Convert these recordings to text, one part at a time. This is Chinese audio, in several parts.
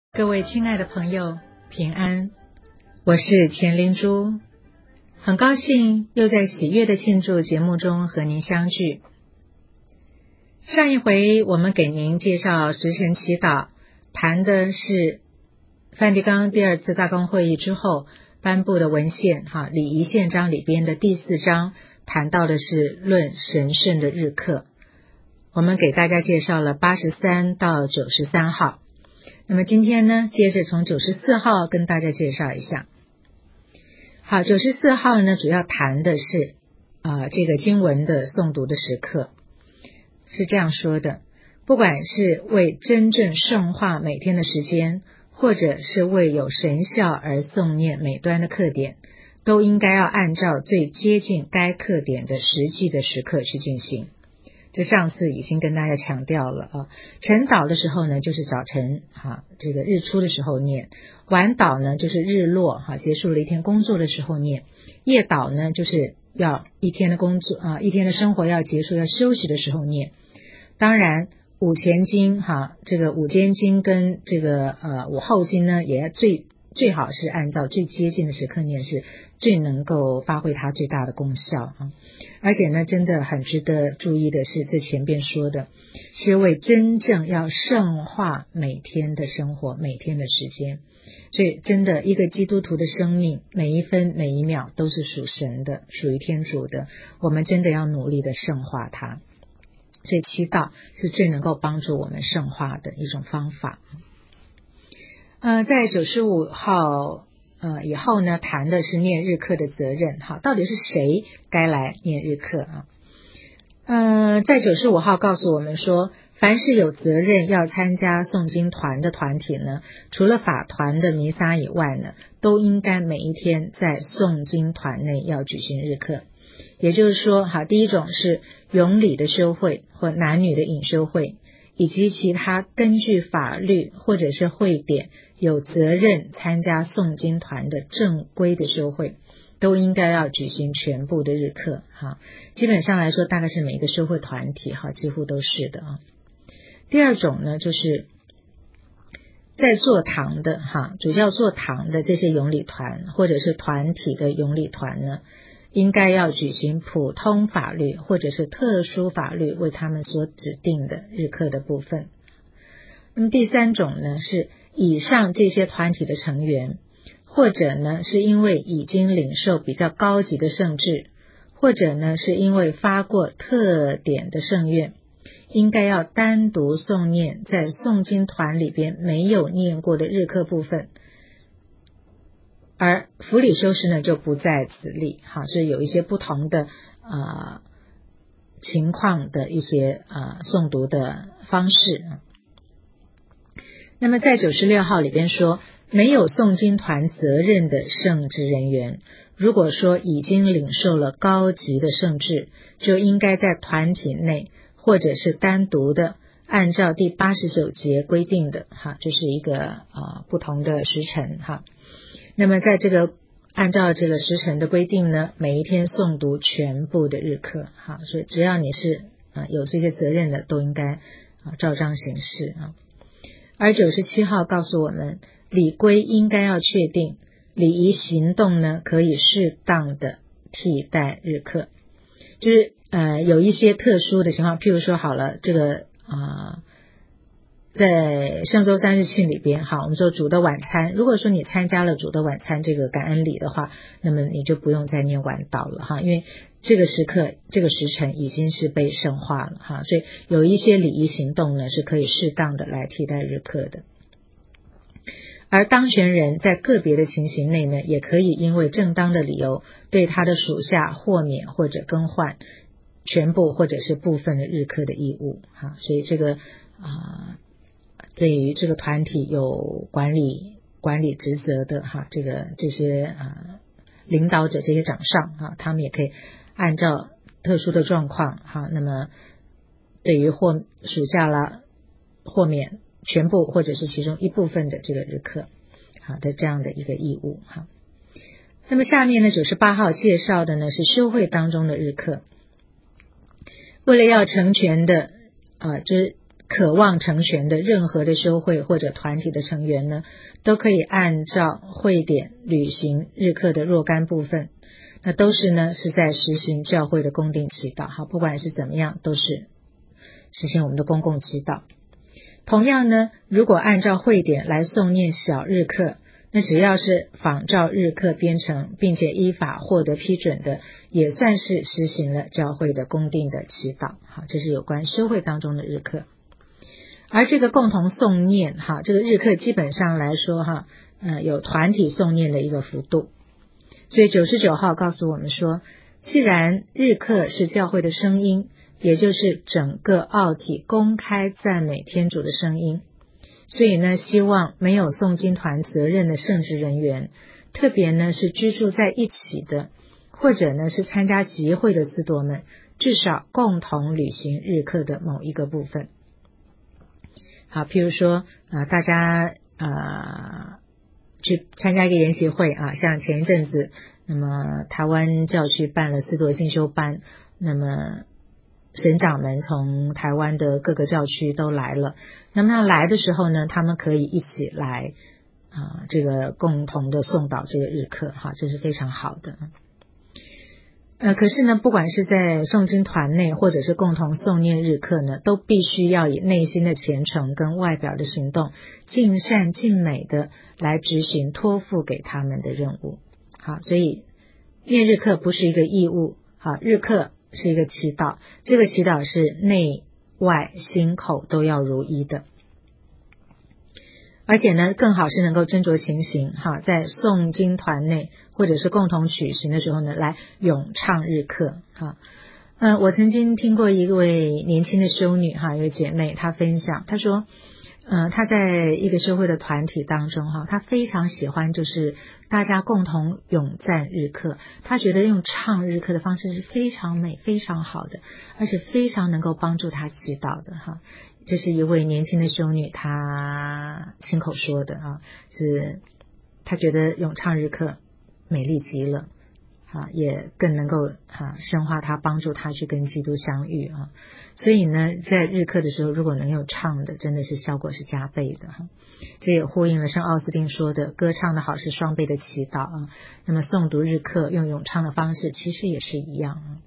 各位亲爱的朋友，平安，我是钱灵珠，很高兴又在喜悦的庆祝节目中和您相聚。上一回我们给您介绍时辰祈祷，谈的是梵蒂冈第二次大公会议之后颁布的文献礼仪宪章里边的第4章，谈到的是论神圣的日课。我们给大家介绍了83到93号。那么今天呢，接着从94号跟大家介绍一下。好，94号呢，主要谈的是这个经文的诵读的时刻。是这样说的：不管是为真正圣化每天的时间，或者是为有神效而诵念每端的课点，都应该要按照最接近该课点的实际的时刻去进行。这上次已经跟大家强调了晨祷的时候呢，就是早晨这个日出的时候念；晚祷呢，就是日落结束了一天工作的时候念；夜祷呢，就是要一天的工作一天的生活要结束要休息的时候念。当然午前经这个午间经跟这个午后经呢，也最好是按照最接近的时刻念，是最能够发挥它最大的功效而且呢，真的很值得注意的是，这前边说的是为真正要圣化每天的生活每天的时间。所以真的一个基督徒的生命，每一分每一秒都是属神的，属于天主的，我们真的要努力的圣化它。所以祈祷是最能够帮助我们圣化的一种方法。在95号以后呢，谈的是念日课的责任到底是谁该来念日课在95号告诉我们说，凡是有责任要参加诵经团的团体呢，除了法团的弥撒以外呢，都应该每一天在诵经团内要举行日课。也就是说第一种是永礼的修会或男女的隐修会，以及其他根据法律或者是会典有责任参加诵经团的正规的修会，都应该要举行全部的日课基本上来说大概是每一个修会团体几乎都是的第二种呢，就是在座堂的主教座堂的这些永礼团或者是团体的永礼团呢，应该要举行普通法律或者是特殊法律为他们所指定的日课的部分。那么第三种呢，是以上这些团体的成员，或者呢是因为已经领受比较高级的圣制，或者呢是因为发过特典的圣愿，应该要单独诵念在诵经团里边没有念过的日课部分，而辅理修士呢就不在此例所以有一些不同的情况的一些诵读的方式那么在96号里边说，没有诵经团责任的圣职人员，如果说已经领受了高级的圣制，就应该在团体内或者是单独的按照第89节规定的就是一个不同的时辰那么在这个按照这个时辰的规定呢，每一天诵读全部的日课所以只要你是有这些责任的，都应该照章行事而97号告诉我们，礼规应该要确定，礼仪行动呢可以适当的替代日课。就是有一些特殊的情况，譬如说好了，这个在圣周三日庆里边我们说主的晚餐，如果说你参加了主的晚餐这个感恩礼的话，那么你就不用再念晚祷了因为这个时刻这个时辰已经是被圣化了所以有一些礼仪行动呢是可以适当的来替代日课的。而当权人在个别的情形内呢，也可以因为正当的理由对他的属下豁免或者更换全部或者是部分的日课的义务所以这个对于这个团体有管理职责的这些领导者这些长上他们也可以按照特殊的状况那么对于属下了豁免全部或者是其中一部分的这个日课的这样的一个义务那么下面呢98号介绍的呢是修会当中的日课。为了要成全的就是渴望成全的任何的修会或者团体的成员呢，都可以按照会典履行日课的若干部分，那都是在实行教会的公定祈祷，好，不管是怎么样，都是实行我们的公共祈祷。同样呢，如果按照会典来诵念小日课，那只要是仿照日课编程，并且依法获得批准的，也算是实行了教会的公定的祈祷。好，这是有关修会当中的日课。而这个共同诵念，这个日课基本上来说有团体诵念的一个幅度。所以99号告诉我们说，既然日课是教会的声音，也就是整个奥体公开赞美天主的声音，所以呢，希望没有诵经团责任的圣职人员，特别呢是居住在一起的，或者呢是参加集会的司铎们，至少共同履行日课的某一个部分。好，譬如说大家去参加一个研习会像前一阵子，那么台湾教区办了司铎进修班，那么神长们从台湾的各个教区都来了，那么他来的时候呢，他们可以一起来这个共同的诵祷这个日课，这是非常好的。可是呢，不管是在诵经团内或者是共同诵念日课呢，都必须要以内心的虔诚跟外表的行动，尽善尽美的来执行托付给他们的任务。好，所以念日课不是一个义务，日课是一个祈祷，这个祈祷是内外心口都要如一的。而且呢，更好是能够斟酌情形在诵经团内或者是共同举行的时候呢，来咏唱日课我曾经听过一位年轻的修女一位姐妹，她分享，她说她在一个社会的团体当中她非常喜欢就是大家共同咏赞日课，她觉得用唱日课的方式是非常美非常好的，而且非常能够帮助她祈祷的这是一位年轻的修女她亲口说的是她觉得咏唱日课美丽极了也更能够深化她帮助她去跟基督相遇所以呢，在日课的时候如果能有唱的，真的是效果是加倍的这也呼应了圣奥斯定说的，歌唱的好是双倍的祈祷那么诵读日课用咏唱的方式其实也是一样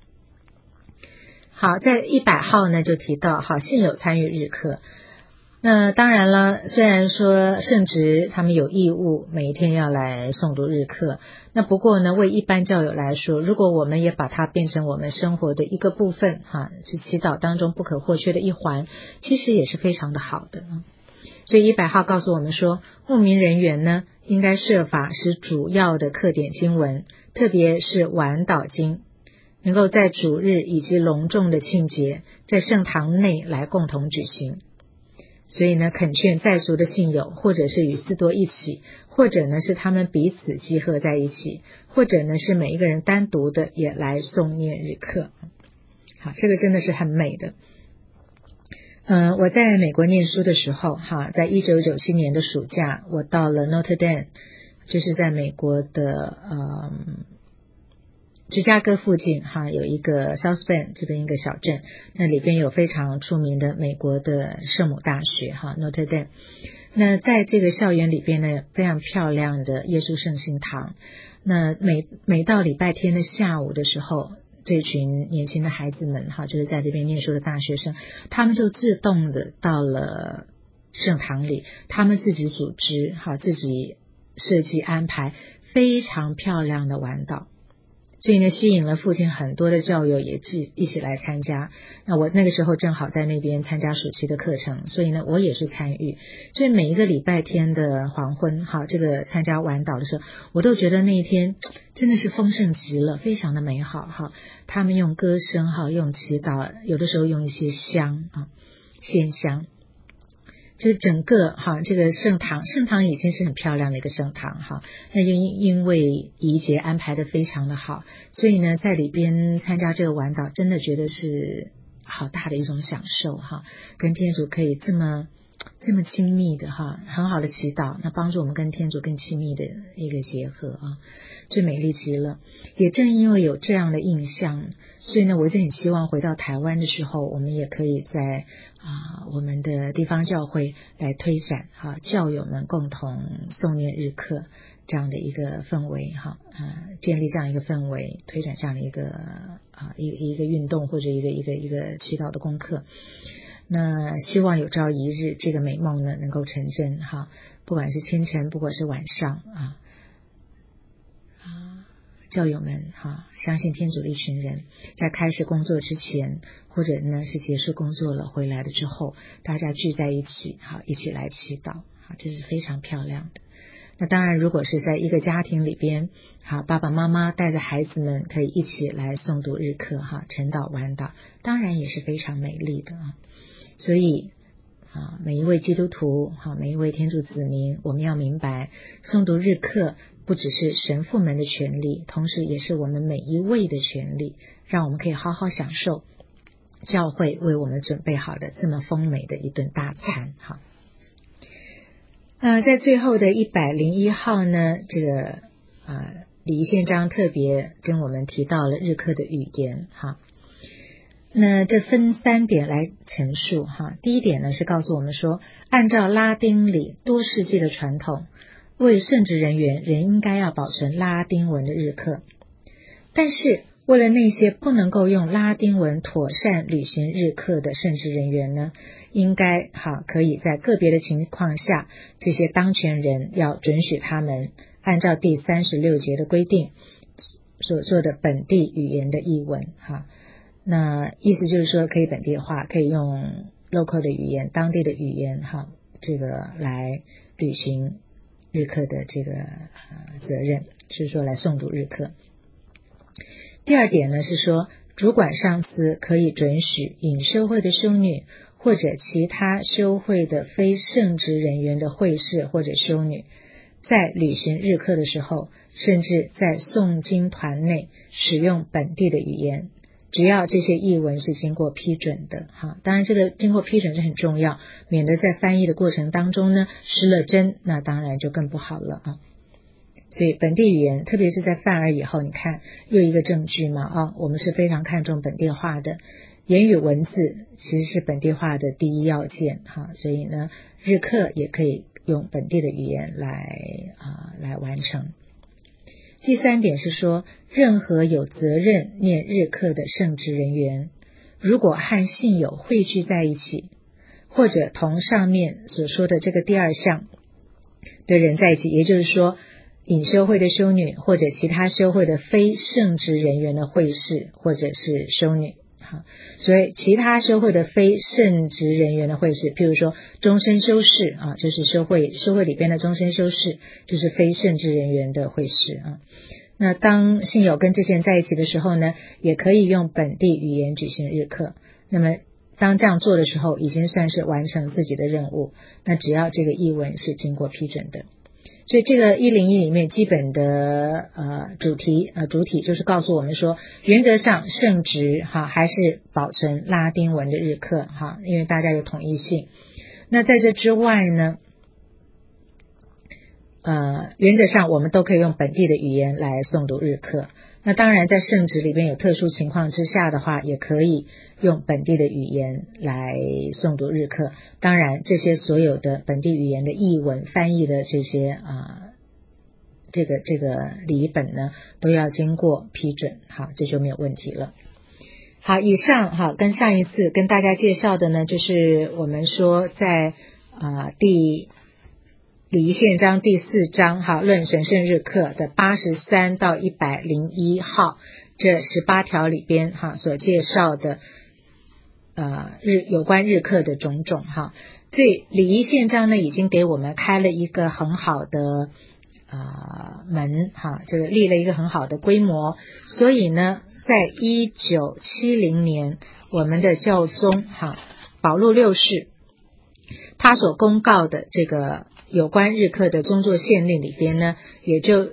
好，在100号呢就提到信友参与日课。那当然了，虽然说圣职他们有义务每一天要来诵读日课，那不过呢，为一般教友来说，如果我们也把它变成我们生活的一个部分是祈祷当中不可或缺的一环，其实也是非常的好的所以100号告诉我们说，牧民人员呢应该设法使主要的课典经文，特别是晚祷经，能够在主日以及隆重的庆节在圣堂内来共同举行。所以呢，恳劝在俗的信友，或者是与司铎一起，或者呢是他们彼此集合在一起，或者呢是每一个人单独的也来诵念日课。好，这个真的是很美的。我在美国念书的时候在1997年的暑假，我到了 Notre Dame， 就是在美国的芝加哥附近有一个 South Bend 这边一个小镇，那里边有非常出名的美国的圣母大学Notre Dame。 那在这个校园里边呢，非常漂亮的耶稣圣心堂，那每到礼拜天的下午的时候，这群年轻的孩子们就是在这边念书的大学生，他们就自动的到了圣堂里，他们自己组织自己设计安排非常漂亮的晚祷，所以呢，吸引了附近很多的教友也一起来参加。那我那个时候正好在那边参加暑期的课程，所以呢，我也是参与。所以每一个礼拜天的黄昏，这个参加晚祷的时候，我都觉得那一天真的是丰盛极了，非常的美好他们用歌声用祈祷，有的时候用一些香献香。就是整个这个圣堂已经是很漂亮的一个圣堂那就因为仪节安排的非常的好，所以呢，在里边参加这个晚祷，真的觉得是好大的一种享受跟天主可以这么这么亲密的很好的祈祷，那帮助我们跟天主更亲密的一个结合最美丽极了。也正因为有这样的印象，所以呢，我一直很希望回到台湾的时候，我们也可以在我们的地方教会来推展教友们共同诵念日课这样的一个氛围建立这样一个氛围，推展这样的一个一个运动或者一个祈祷的功课。那希望有朝一日这个美梦呢能够成真不管是清晨，不管是晚上教友们相信天主的一群人在开始工作之前，或者呢是结束工作了回来了之后，大家聚在一起一起来祈祷这是非常漂亮的。那当然如果是在一个家庭里边爸爸妈妈带着孩子们可以一起来诵读日课晨祷晚祷，当然也是非常美丽的所以每一位基督徒每一位天主子民，我们要明白诵读日课不只是神父们的权利，同时也是我们每一位的权利，让我们可以好好享受教会为我们准备好的这么丰美的一顿大餐在最后的101号呢，这个礼仪宪章特别跟我们提到了日课的语言那这分3点来陈述第一点呢是告诉我们说，按照拉丁里多世纪的传统，为圣职人员仍应该要保存拉丁文的日课，但是为了那些不能够用拉丁文妥善履行日课的圣职人员呢，应该可以在个别的情况下，这些当权人要准许他们按照第36节的规定所做的本地语言的译文那意思就是说可以本地化，可以用 local 的语言，当地的语言这个来履行日课的这个责任，就是说来诵读日课。第二点呢是说，主管上司可以准许隐修会的修女或者其他修会的非圣职人员的会士或者修女，在履行日课的时候，甚至在诵经团内使用本地的语言，只要这些译文是经过批准的当然这个经过批准是很重要，免得在翻译的过程当中呢失了真，那当然就更不好了所以本地语言，特别是在梵二以后，你看又一个证据嘛我们是非常看重本地化的，言语文字其实是本地化的第一要件所以呢日课也可以用本地的语言来完成。第3点是说，任何有责任念日课的圣职人员，如果和信友汇聚在一起，或者同上面所说的这个第2项的人在一起，也就是说隐修会的修女或者其他修会的非圣职人员的会士或者是修女所以其他修会的非圣职人员的会士，譬如说终身修士就是修会里边的终身修士，就是非圣职人员的会士那当信友跟这些人在一起的时候呢，也可以用本地语言举行日课，那么当这样做的时候，已经算是完成自己的任务，那只要这个译文是经过批准的。所以这个101里面基本的主体就是告诉我们说，原则上圣职还是保存拉丁文的日课因为大家有统一性。那在这之外呢原则上我们都可以用本地的语言来诵读日课，那当然在圣职里边有特殊情况之下的话，也可以用本地的语言来诵读日课，当然这些所有的本地语言的译文翻译的这些这个礼本呢都要经过批准这就没有问题了。好，以上跟上一次跟大家介绍的呢，就是我们说在礼仪宪章第4章论神圣日课的83到101号这18条里边所介绍的有关日课的种种所以礼仪宪章呢已经给我们开了一个很好的门这个立了一个很好的规模，所以呢在1970年我们的教宗保禄六世他所公告的这个有关日课的宗座宪令里边呢，也就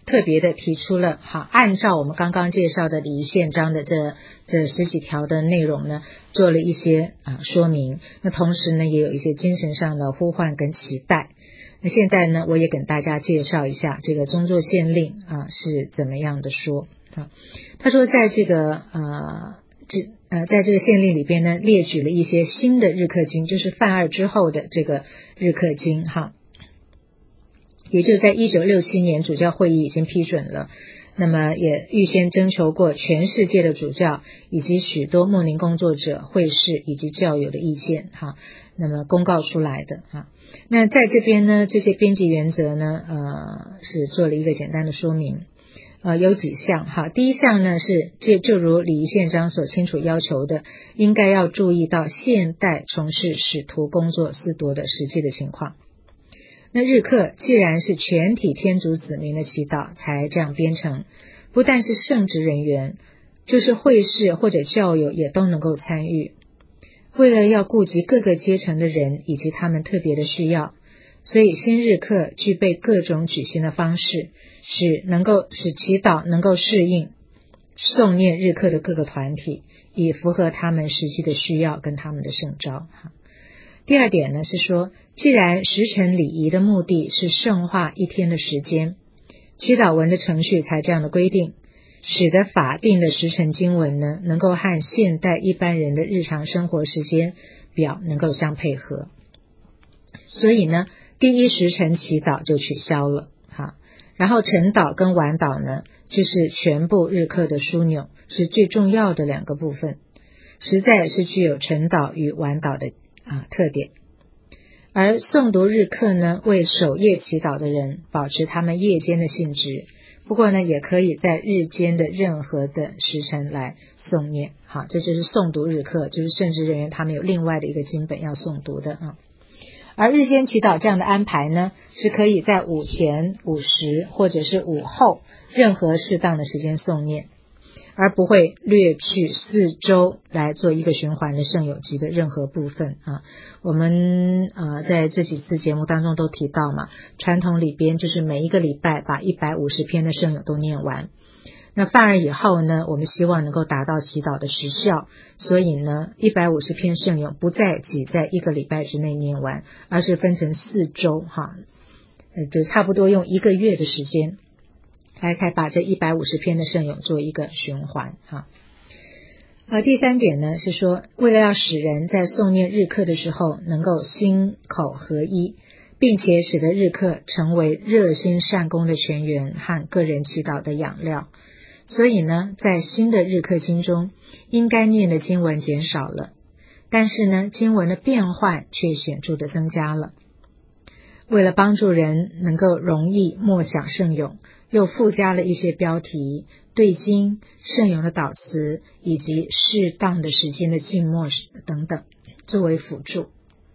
特别的提出了按照我们刚刚介绍的礼仪宪章的这10几条的内容呢，做了一些说明。那同时呢，也有一些精神上的呼唤跟期待。那现在呢，我也跟大家介绍一下这个宗座宪令是怎么样的说。他说在这个在这个宪令里边呢，列举了一些新的日课经，就是犯二之后的这个日课经也就在1967年主教会议已经批准了，那么也预先征求过全世界的主教以及许多牧灵工作者、会士以及教友的意见那么公告出来的那在这边呢，这些编辑原则呢是做了一个简单的说明。有几项第一项呢是就如礼仪宪章所清楚要求的，应该要注意到现代从事使徒工作司铎的实际的情况。那日课既然是全体天主子民的祈祷才这样编成，不但是圣职人员，就是会士或者教友也都能够参与。为了要顾及各个阶层的人以及他们特别的需要，所以新日课具备各种举行的方式，使祈祷能够适应诵念日课的各个团体，以符合他们实际的需要跟他们的圣召。第二点呢是说，既然时辰礼仪的目的是圣化一天的时间，祈祷文的程序才这样的规定，使得法定的时辰经文呢能够和现代一般人的日常生活时间表能够相配合。所以呢，第一时辰祈祷就取消了然后晨祷跟晚祷呢，就是全部日课的枢纽，是最重要的两个部分，实在是具有晨祷与晚祷的特点。而诵读日课呢，为守夜祈祷的人保持他们夜间的性质，不过呢，也可以在日间的任何的时辰来诵念这就是诵读日课，就是圣职人员他们有另外的一个经本要诵读的而日间祈祷这样的安排呢，是可以在午前、午时或者是午后任何适当的时间诵念，而不会略去4周来做一个循环的圣咏集的任何部分我们在这几次节目当中都提到嘛，传统里边就是每一个礼拜把150篇的圣咏都念完。那犯二以后呢，我们希望能够达到祈祷的时效，所以呢150篇圣咏不再挤在一个礼拜之内念完，而是分成4周就差不多用1个月的时间来才把这150篇的圣咏做一个循环第三点呢是说，为了要使人在诵念日课的时候能够心口合一，并且使得日课成为热心善功的泉源和个人祈祷的养料，所以呢在新的日课经中应该念的经文减少了，但是呢经文的变换却显著的增加了。为了帮助人能够容易默想圣咏，又附加了一些标题、对经、圣咏的导词以及适当的时间的静默等等作为辅助。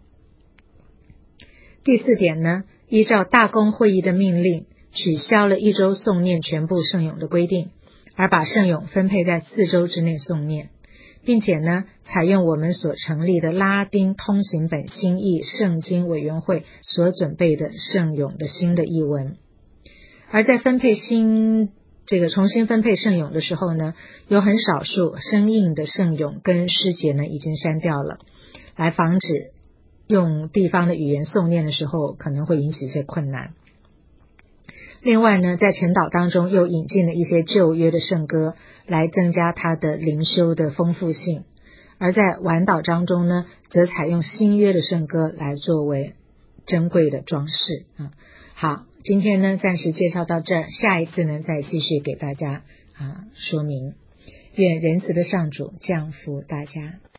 第4点呢，依照大公会议的命令，取消了1周诵念全部圣咏的规定，而把圣咏分配在4周之内诵念，并且呢采用我们所成立的拉丁通行本新译圣经委员会所准备的圣咏的新的译文。而在重新分配圣咏的时候呢，有很少数生硬的圣咏跟诗节呢已经删掉了，来防止用地方的语言诵念的时候可能会引起一些困难。另外呢，在晨祷当中又引进了一些旧约的圣歌，来增加它的灵修的丰富性。而在晚祷当中呢，则采用新约的圣歌来作为珍贵的装饰好，今天呢暂时介绍到这儿，下一次呢再继续给大家说明。愿仁慈的上主降福大家。